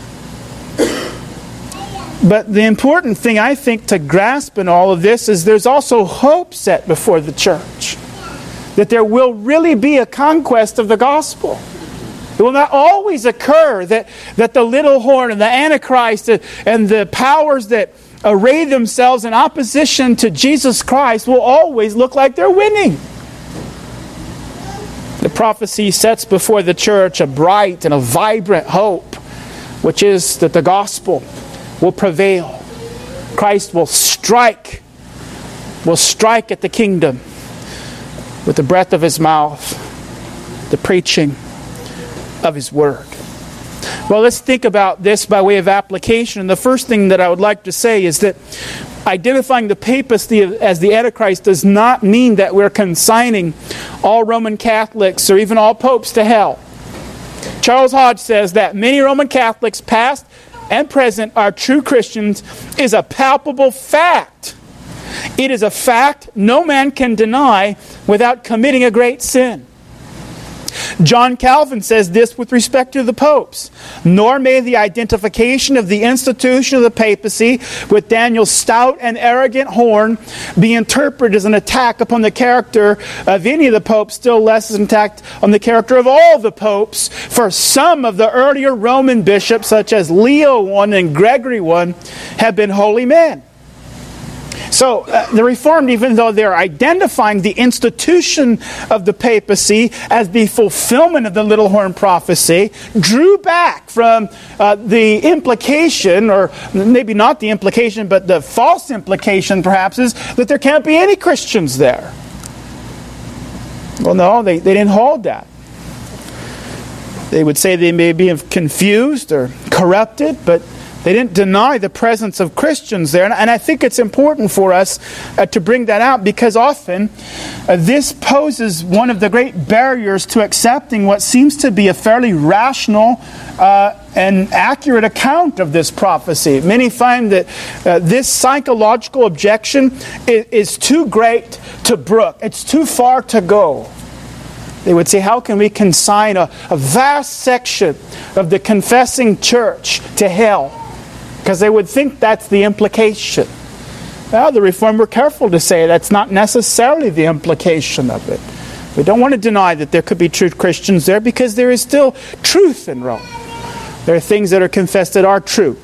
But the important thing, I think, to grasp in all of this is there's also hope set before the church. That there will really be a conquest of the gospel. It will not always occur that the little horn and the Antichrist and the powers that array themselves in opposition to Jesus Christ will always look like they're winning. The prophecy sets before the church a bright and a vibrant hope, which is that the gospel will prevail. Christ will strike at the kingdom with the breath of his mouth, the preaching of his word. Well, let's think about this by way of application. And the first thing that I would like to say is that identifying the papacy as the Antichrist does not mean that we're consigning all Roman Catholics or even all popes to hell. Charles Hodge says that many Roman Catholics, past and present, are true Christians is a palpable fact. It is a fact no man can deny without committing a great sin. John Calvin says this with respect to the popes. Nor may the identification of the institution of the papacy with Daniel's stout and arrogant horn be interpreted as an attack upon the character of any of the popes, still less as an attack on the character of all the popes. For some of the earlier Roman bishops, such as Leo I and Gregory I, have been holy men. So the Reformed, even though they're identifying the institution of the papacy as the fulfillment of the little horn prophecy, drew back from the implication, or maybe not the implication, but the false implication perhaps, is that there can't be any Christians there. Well, no, they didn't hold that. They would say they may be confused or corrupted, but they didn't deny the presence of Christians there. And I think it's important for us to bring that out, because often this poses one of the great barriers to accepting what seems to be a fairly rational and accurate account of this prophecy. Many find that this psychological objection is too great to brook. It's too far to go. They would say, how can we consign a vast section of the confessing church to hell? Because they would think that's the implication. Well, the Reformed were careful to say that's not necessarily the implication of it. We don't want to deny that there could be true Christians there, because there is still truth in Rome. There are things that are confessed that are true.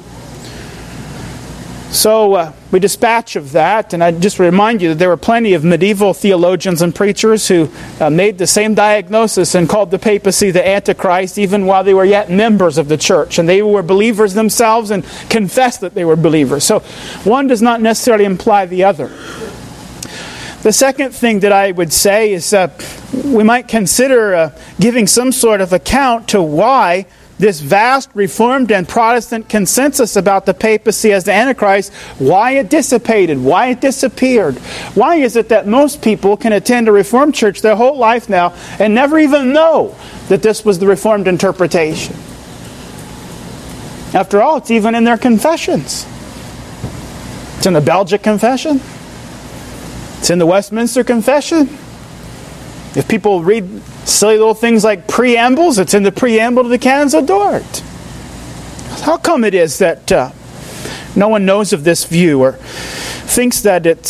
So we dispatch of that, and I just remind you that there were plenty of medieval theologians and preachers who made the same diagnosis and called the papacy the Antichrist, even while they were yet members of the church. And they were believers themselves and confessed that they were believers. So one does not necessarily imply the other. The second thing that I would say is we might consider giving some sort of account to why this vast Reformed and Protestant consensus about the papacy as the Antichrist, why it dissipated, why it disappeared. Why is it that most people can attend a Reformed church their whole life now and never even know that this was the Reformed interpretation? After all, it's even in their confessions. It's in the Belgic Confession. It's in the Westminster Confession. If people read silly little things like preambles, it's in the preamble to the Canons of Dort. How come it is that no one knows of this view, or thinks that it's,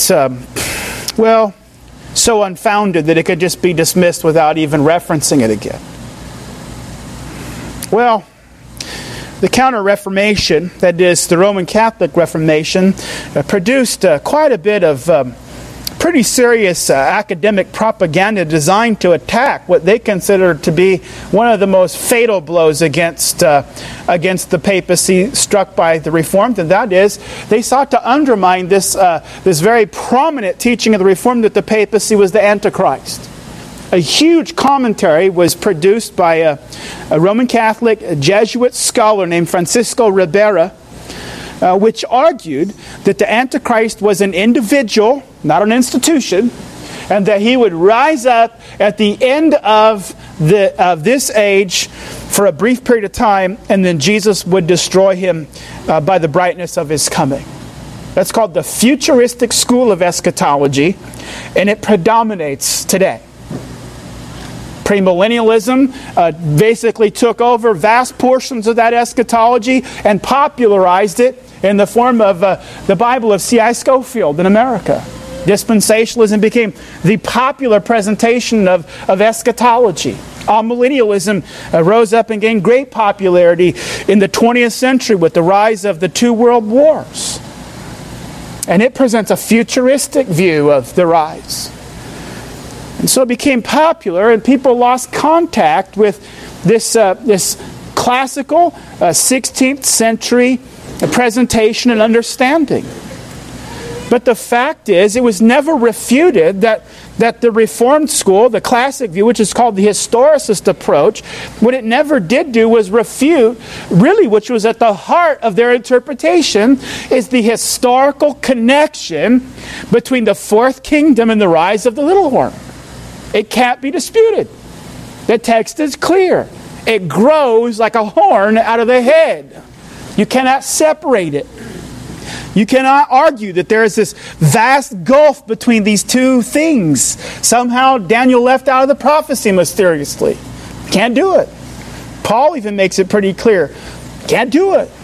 so unfounded that it could just be dismissed without even referencing it again? Well, the Counter-Reformation, that is, the Roman Catholic Reformation, produced quite a bit of pretty serious academic propaganda designed to attack what they considered to be one of the most fatal blows against the papacy struck by the Reformed, and that is they sought to undermine this very prominent teaching of the Reformed that the papacy was the Antichrist. A huge commentary was produced by a Roman Catholic Jesuit scholar named Francisco Ribera, which argued that the Antichrist was an individual, not an institution, and that he would rise up at the end of this age for a brief period of time, and then Jesus would destroy him by the brightness of his coming. That's called the futuristic school of eschatology, and it predominates today. Premillennialism basically took over vast portions of that eschatology and popularized it in the form of the Bible of C.I. Scofield in America. Dispensationalism became the popular presentation of eschatology. Amillennialism rose up and gained great popularity in the 20th century with the rise of the two world wars. And it presents a futuristic view of the rise. And so it became popular, and people lost contact with this classical 16th century presentation and understanding. But the fact is, it was never refuted that the Reformed school, the classic view, which is called the historicist approach, what it never did do was refute, really, which was at the heart of their interpretation, is the historical connection between the fourth kingdom and the rise of the little horn. It can't be disputed. The text is clear. It grows like a horn out of the head. You cannot separate it. You cannot argue that there is this vast gulf between these two things. Somehow Daniel left out of the prophecy mysteriously. Can't do it. Paul even makes it pretty clear. Can't do it.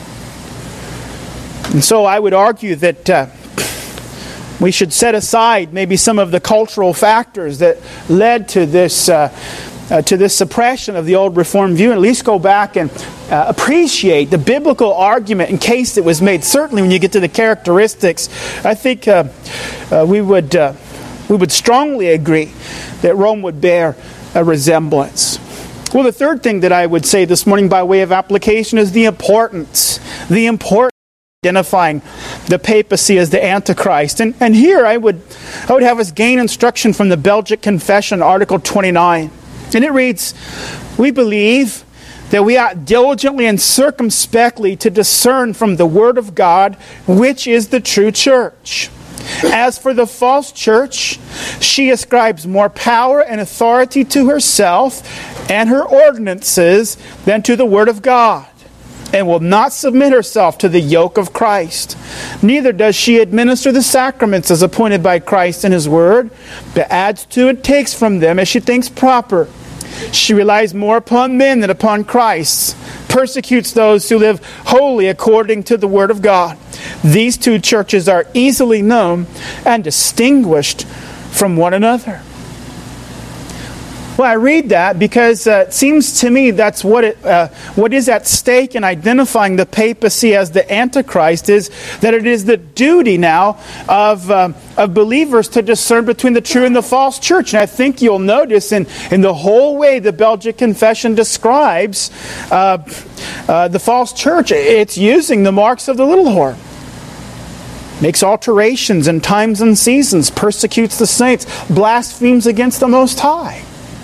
And so I would argue that we should set aside maybe some of the cultural factors that led to this suppression of the old Reformed view, and at least go back and appreciate the biblical argument in case it was made. Certainly when you get to the characteristics, I think we would strongly agree that Rome would bear a resemblance. Well, the third thing that I would say this morning by way of application is the importance identifying the papacy as the Antichrist. And here I would have us gain instruction from the Belgic Confession, Article 29. And it reads, "We believe that we ought diligently and circumspectly to discern from the Word of God which is the true church. As for the false church, she ascribes more power and authority to herself and her ordinances than to the Word of God, and will not submit herself to the yoke of Christ. Neither does she administer the sacraments as appointed by Christ in His Word, but adds to and takes from them as she thinks proper. She relies more upon men than upon Christ, persecutes those who live wholly according to the Word of God. These two churches are easily known and distinguished from one another." Well, I read that because it seems to me that's what is at stake in identifying the papacy as the Antichrist, is that it is the duty now of believers to discern between the true and the false church. And I think you'll notice in the whole way the Belgic Confession describes the false church, it's using the marks of the little horn. Makes alterations in times and seasons, persecutes the saints, blasphemes against the Most High.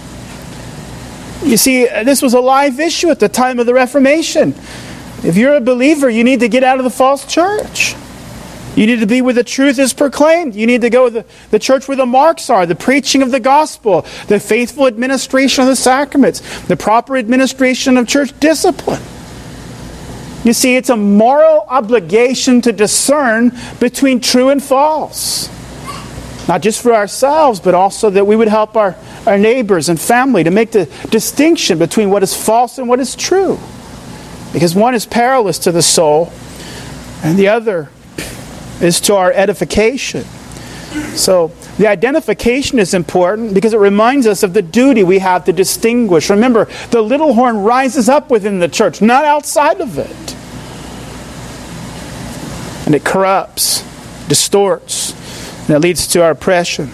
You see, this was a live issue at the time of the Reformation. If you're a believer, you need to get out of the false church. You need to be where the truth is proclaimed. You need to go to the church where the marks are, the preaching of the gospel, the faithful administration of the sacraments, the proper administration of church discipline. You see, it's a moral obligation to discern between true and false. Not just for ourselves, but also that we would help our neighbors and family to make the distinction between what is false and what is true. Because one is perilous to the soul, and the other is to our edification. So the identification is important because it reminds us of the duty we have to distinguish. Remember, the little horn rises up within the church, not outside of it. And it corrupts, distorts, And it leads to our oppression.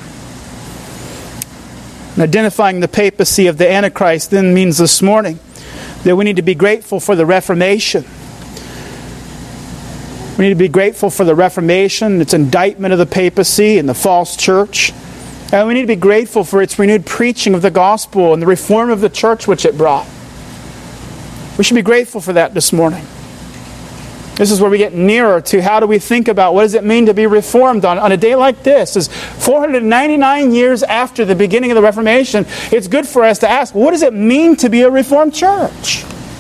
And identifying the papacy of the Antichrist then means this morning that we need to be grateful for the Reformation. We need to be grateful for the Reformation, its indictment of the papacy and the false church. And we need to be grateful for its renewed preaching of the gospel and the reform of the church which it brought. We should be grateful for that this morning. This is where we get nearer to how do we think about what does it mean to be reformed on a day like this. It's 499 years after the beginning of the Reformation. It's good for us to ask, what does it mean to be a Reformed church?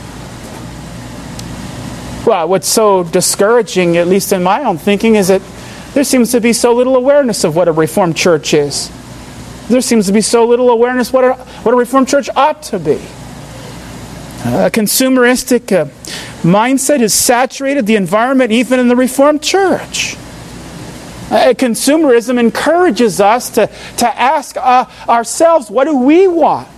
Well, what's so discouraging, at least in my own thinking, is that there seems to be so little awareness of what a Reformed church is. There seems to be so little awareness what a Reformed church ought to be. A consumeristic mindset has saturated the environment even in the Reformed church. Consumerism encourages us to ask ourselves, what do we want?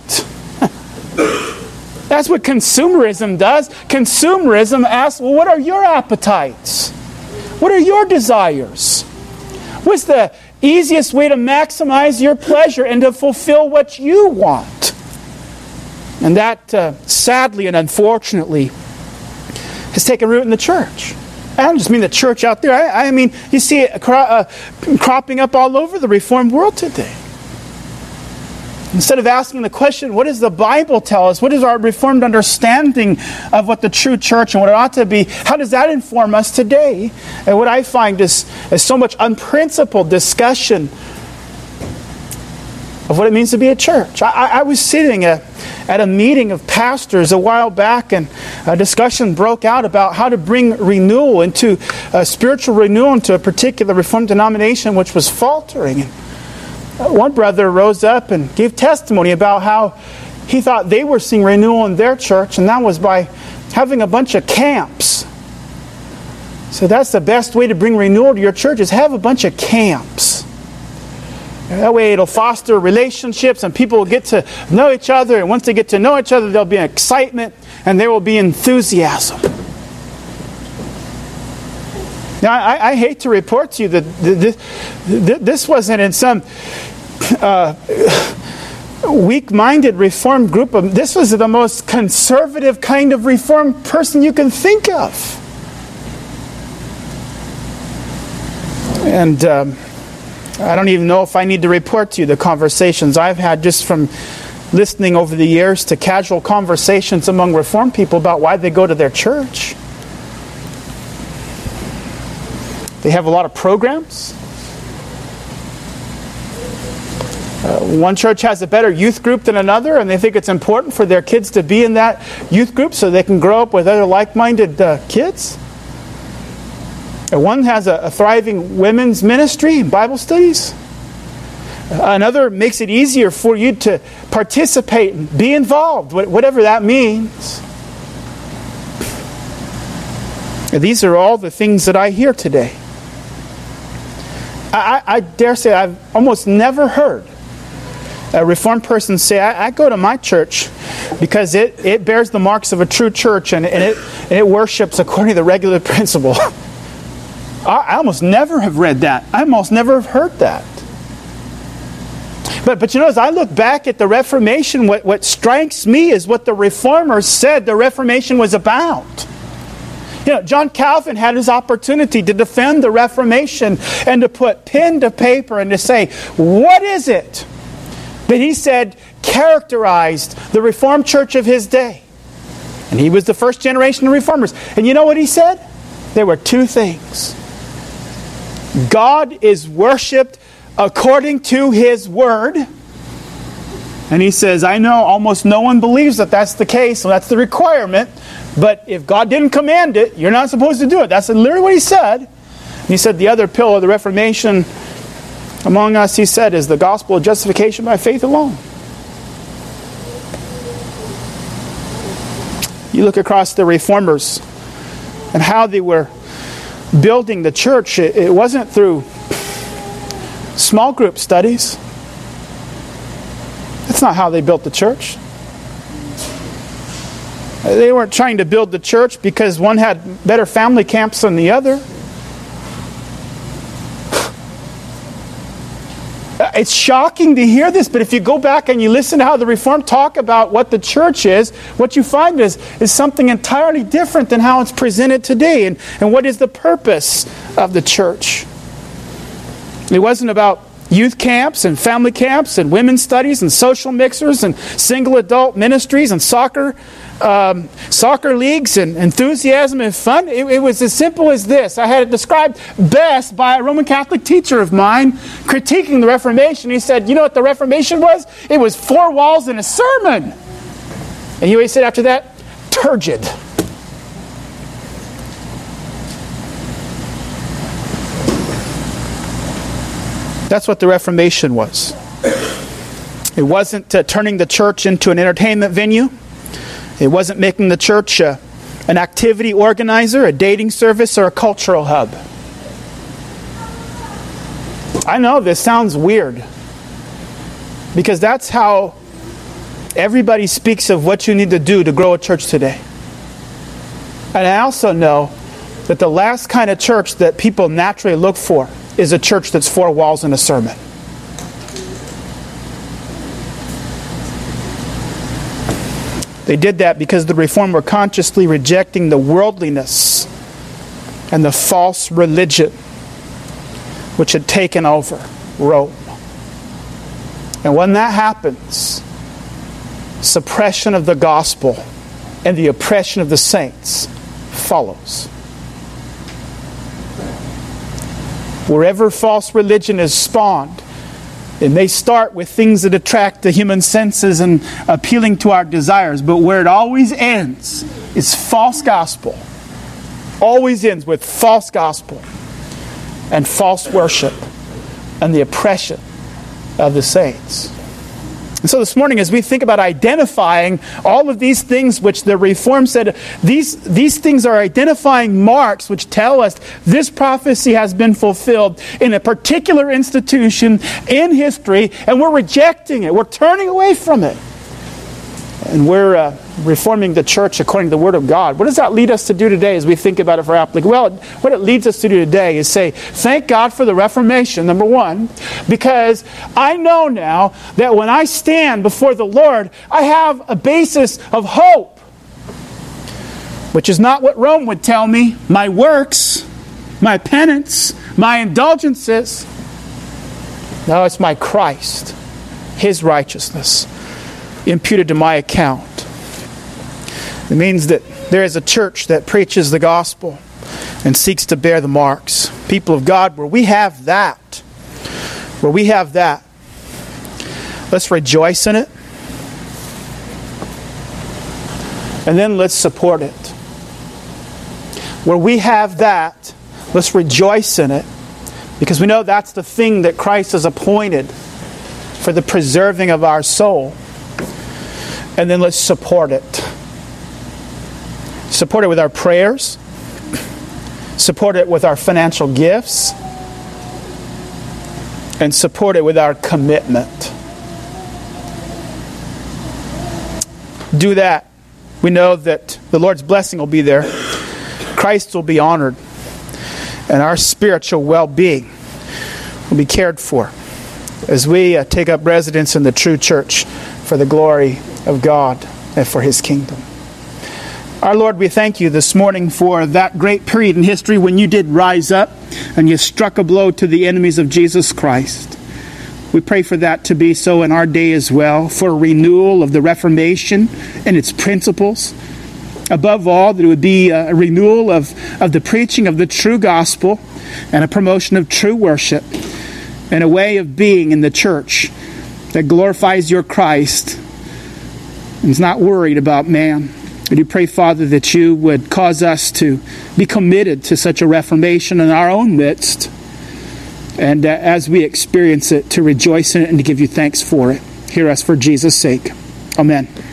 That's what consumerism does. Consumerism asks, well, what are your appetites? What are your desires? What's the easiest way to maximize your pleasure and to fulfill what you want? And that, sadly and unfortunately, has taken root in the church. I don't just mean the church out there. I mean, you see it cropping up all over the Reformed world today. Instead of asking the question, what does the Bible tell us? What is our Reformed understanding of what the true church and what it ought to be? How does that inform us today? And what I find is so much unprincipled discussion of what it means to be a church. I was sitting at a meeting of pastors a while back, and a discussion broke out about how to bring renewal into spiritual renewal into a particular Reformed denomination which was faltering. One brother rose up and gave testimony about how he thought they were seeing renewal in their church, and that was by having a bunch of camps. So that's the best way to bring renewal to your church, is have a bunch of camps. That way it'll foster relationships and people will get to know each other, and once they get to know each other, there'll be excitement and there will be enthusiasm. Now, I hate to report to you that this wasn't in some weak-minded Reformed group. This was the most conservative kind of Reformed person you can think of. And I don't even know if I need to report to you the conversations I've had just from listening over the years to casual conversations among Reformed people about why they go to their church. They have a lot of programs. One church has a better youth group than another, and they think it's important for their kids to be in that youth group so they can grow up with other like-minded kids. And one has a thriving women's ministry, Bible studies. Another makes it easier for you to participate and be involved, whatever that means. These are all the things that I hear today. I dare say I've almost never heard a Reformed person say, I go to my church because it bears the marks of a true church and it worships according to the regular principle. I almost never have read that. I almost never have heard that. But you know, as I look back at the Reformation, what strikes me is what the Reformers said the Reformation was about. You know, John Calvin had his opportunity to defend the Reformation and to put pen to paper and to say, what is it that he said characterized the Reformed church of his day? And he was the first generation of Reformers. And you know what he said? There were two things. God is worshipped according to His Word. And he says, I know almost no one believes that that's the case, so that's the requirement. But if God didn't command it, you're not supposed to do it. That's literally what he said. And he said the other pillar of the Reformation among us, he said, is the gospel of justification by faith alone. You look across the Reformers and how they were building the church. It wasn't through small group studies. That's not how they built the church. They weren't trying to build the church because one had better family camps than the other. It's shocking to hear this, but if you go back and you listen to how the Reformed talk about what the church is, what you find is something entirely different than how it's presented today. And what is the purpose of the church? It wasn't about youth camps and family camps and women's studies and social mixers and single adult ministries and soccer leagues and enthusiasm and fun. It was as simple as this. I had it described best by a Roman Catholic teacher of mine critiquing the Reformation. He said, you know what the Reformation was? It was 4 walls and a sermon. And you know what he said after that? Turgid. That's what the Reformation was. It wasn't turning the church into an entertainment venue. It wasn't making the church an activity organizer, a dating service, or a cultural hub. I know this sounds weird, because that's how everybody speaks of what you need to do to grow a church today. And I also know that the last kind of church that people naturally look for is a church that's 4 walls and a sermon. They did that because the Reformed were consciously rejecting the worldliness and the false religion which had taken over Rome. And when that happens, suppression of the gospel and the oppression of the saints follows. Wherever false religion is spawned, it may start with things that attract the human senses and appealing to our desires, but where it always ends is false gospel. Always ends with false gospel and false worship and the oppression of the saints. And so this morning, as we think about identifying all of these things which the Reformed said, these things are identifying marks which tell us this prophecy has been fulfilled in a particular institution in history, and we're rejecting it. We're turning away from it. And we're reforming the church according to the Word of God. What does that lead us to do today as we think about it for application? Well, what it leads us to do today is say, thank God for the Reformation, number one, because I know now that when I stand before the Lord, I have a basis of hope, which is not what Rome would tell me, my works, my penance, my indulgences. No, it's my Christ, His righteousness, imputed to my account. It means that there is a church that preaches the gospel and seeks to bear the marks. People of God, where we have that, let's rejoice in it. And then let's support it. Where we have that, let's rejoice in it, because we know that's the thing that Christ has appointed for the preserving of our soul. And then let's support it. Support it with our prayers. Support it with our financial gifts. And support it with our commitment. Do that. We know that the Lord's blessing will be there. Christ will be honored. And our spiritual well-being will be cared for as we take up residence in the true church for the glory of God and for His kingdom. Our Lord, we thank You this morning for that great period in history when You did rise up and You struck a blow to the enemies of Jesus Christ. We pray for that to be so in our day as well, for a renewal of the Reformation and its principles. Above all, that it would be a renewal of the preaching of the true gospel and a promotion of true worship and a way of being in the church that glorifies Your Christ and is not worried about man. We do pray, Father, that You would cause us to be committed to such a reformation in our own midst, and as we experience it, to rejoice in it and to give You thanks for it. Hear us for Jesus' sake. Amen.